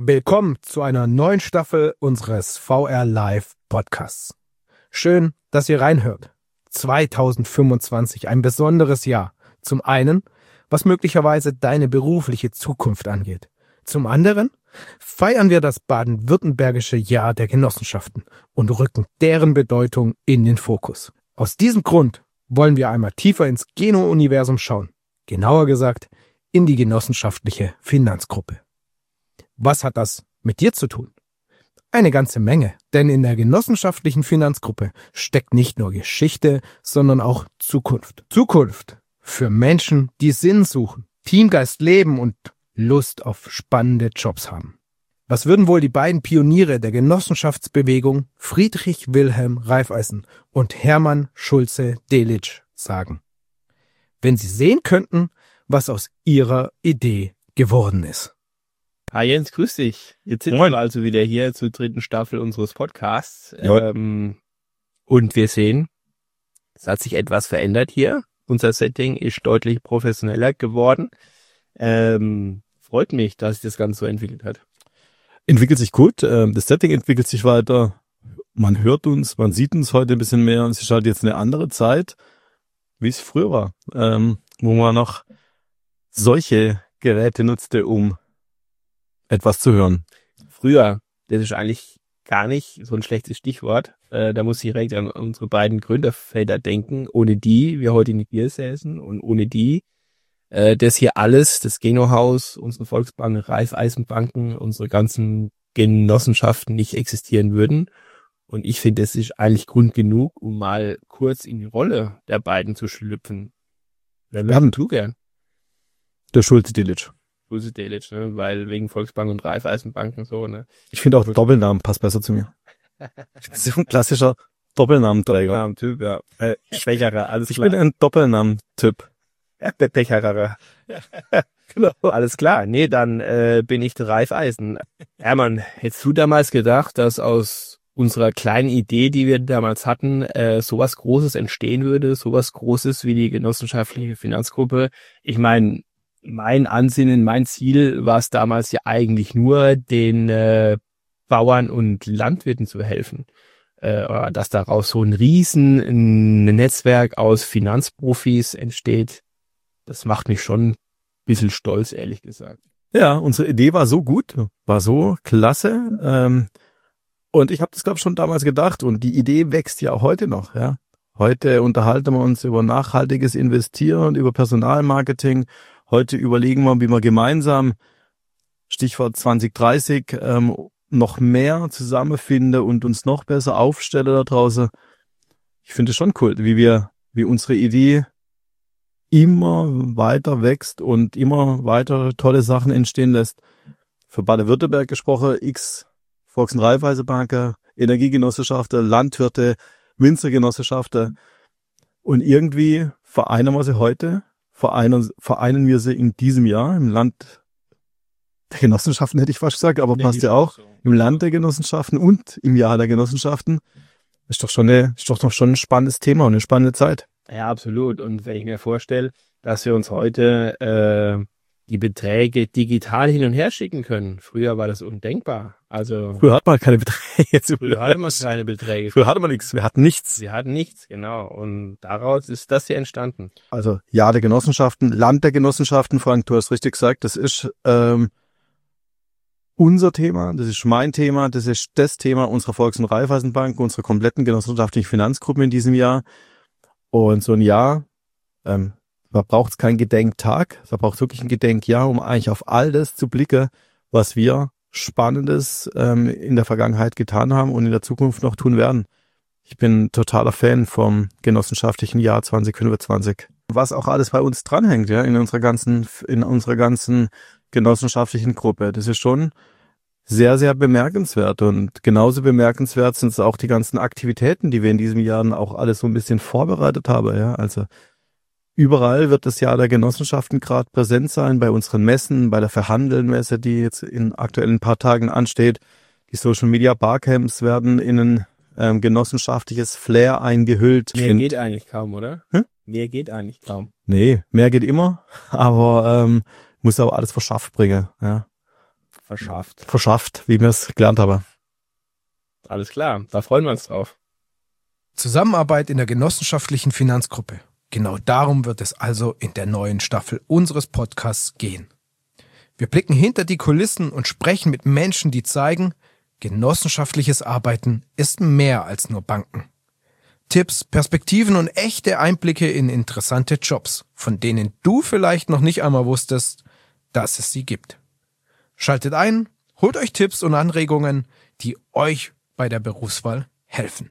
Willkommen zu einer neuen Staffel unseres VR Live Podcasts. Schön, dass ihr reinhört. 2025, ein besonderes Jahr. Zum einen, was möglicherweise deine berufliche Zukunft angeht. Zum anderen feiern wir das baden-württembergische Jahr der Genossenschaften und rücken deren Bedeutung in den Fokus. Aus diesem Grund wollen wir einmal tiefer ins Geno-Universum schauen. Genauer gesagt, in die genossenschaftliche Finanzgruppe. Was hat das mit dir zu tun? Eine ganze Menge, denn in der genossenschaftlichen Finanzgruppe steckt nicht nur Geschichte, sondern auch Zukunft. Zukunft für Menschen, die Sinn suchen, Teamgeist leben und Lust auf spannende Jobs haben. Was würden wohl die beiden Pioniere der Genossenschaftsbewegung Friedrich Wilhelm Raiffeisen und Hermann Schulze Delitzsch sagen, wenn sie sehen könnten, was aus ihrer Idee geworden ist? Hi Jens, grüß dich. Jetzt sind wir also wieder hier zur dritten Staffel unseres Podcasts. Und wir sehen, es hat sich etwas verändert hier. Unser Setting ist deutlich professioneller geworden. Freut mich, dass sich das Ganze so entwickelt hat. Entwickelt sich gut. Das Setting entwickelt sich weiter. Man hört uns, man sieht uns heute ein bisschen mehr. Und es ist halt jetzt eine andere Zeit, wie es früher war, wo man noch solche Geräte nutzte, um etwas zu hören. Früher, das ist eigentlich gar nicht so ein schlechtes Stichwort. Da muss ich direkt an unsere beiden Gründerväter denken, ohne die wir heute nicht hier säßen und ohne die das hier alles, das Geno-Haus, unsere Volksbanken, Raiffeisenbanken, unsere ganzen Genossenschaften nicht existieren würden. Und ich finde, das ist eigentlich Grund genug, um mal kurz in die Rolle der beiden zu schlüpfen. Wer würdest du gern? Der Schulze Delitzsch. Schulze Delitzsch, ne? Weil wegen Volksbank und Raiffeisenbanken so, ne? Ich finde auch Doppelnamen passt besser zu mir. Das ist ein klassischer Doppelnamenträger. Doppelnamen-Typ, ja. Schwächerer, alles ich klar. bin ein Doppelnamentyp. Becherer. Genau. Alles klar. Nee, dann bin ich der Raiffeisen. Hermann, hättest du damals gedacht, dass aus unserer kleinen Idee, die wir damals hatten, sowas Großes entstehen würde, sowas Großes wie die genossenschaftliche Finanzgruppe? Ich meine, mein Ansinnen, mein Ziel war es damals ja eigentlich nur, den Bauern und Landwirten zu helfen. Dass daraus so ein Netzwerk aus Finanzprofis entsteht, das macht mich schon ein bisschen stolz, ehrlich gesagt. Ja, unsere Idee war so gut, war so klasse. Und ich habe das, glaube ich, schon damals gedacht. Und die Idee wächst ja auch heute noch. Ja, heute unterhalten wir uns über nachhaltiges Investieren, über Personalmarketing. Heute überlegen wir, wie wir gemeinsam, Stichwort 2030, noch mehr zusammenfinden und uns noch besser aufstellen da draußen. Ich finde es schon cool, wie unsere Idee immer weiter wächst und immer weiter tolle Sachen entstehen lässt. Für Baden-Württemberg gesprochen, Volks- und Raiffeisenbanken, Energiegenossenschaften, Landwirte, Winzergenossenschaften. Und irgendwie vereinen wir sie heute, vereinen wir sie in diesem Jahr im Land der Genossenschaften, hätte ich fast gesagt, aber passt ja auch. Im Land der Genossenschaften und im Jahr der Genossenschaften. Ist doch schon ein spannendes Thema und eine spannende Zeit. Ja, absolut. Und wenn ich mir vorstelle, dass wir uns heute die Beträge digital hin und her schicken können. Früher war das undenkbar. Also Früher hat man keine Beträge. Früher hatte man keine Beträge. Früher hatte man nichts. Wir hatten nichts. Sie hatten nichts, genau. Und daraus ist das hier entstanden. Also Jahr der Genossenschaften, Land der Genossenschaften, Frank, du hast richtig gesagt, das ist unser Thema, das ist mein Thema, das ist das Thema unserer Volks- und Raiffeisenbank, unserer kompletten genossenschaftlichen Finanzgruppen in diesem Jahr. Und so ein Jahr, da braucht es keinen Gedenktag, da braucht es wirklich ein Gedenkjahr, um eigentlich auf all das zu blicken, was wir Spannendes in der Vergangenheit getan haben und in der Zukunft noch tun werden. Ich bin totaler Fan vom genossenschaftlichen Jahr 2025. Was auch alles bei uns dranhängt, ja, in unserer ganzen genossenschaftlichen Gruppe. Das ist schon sehr, sehr bemerkenswert. Und genauso bemerkenswert sind es auch die ganzen Aktivitäten, die wir in diesem Jahr auch alles so ein bisschen vorbereitet haben, ja. Also überall wird das Jahr der Genossenschaften gerade präsent sein, bei unseren Messen, bei der Verhandeln-Messe, die jetzt in aktuellen paar Tagen ansteht. Die Social Media Barcamps werden in ein genossenschaftliches Flair eingehüllt. Mehr geht eigentlich kaum, oder? Hm? Mehr geht eigentlich kaum. Nee, mehr geht immer, aber muss auch alles verschafft bringen, ja. verschafft, wie wir es gelernt haben. Alles klar, da freuen wir uns drauf. Zusammenarbeit in der genossenschaftlichen Finanzgruppe. Genau darum wird es also in der neuen Staffel unseres Podcasts gehen. Wir blicken hinter die Kulissen und sprechen mit Menschen, die zeigen, genossenschaftliches Arbeiten ist mehr als nur Banken. Tipps, Perspektiven und echte Einblicke in interessante Jobs, von denen du vielleicht noch nicht einmal wusstest, dass es sie gibt. Schaltet ein, holt euch Tipps und Anregungen, die euch bei der Berufswahl helfen.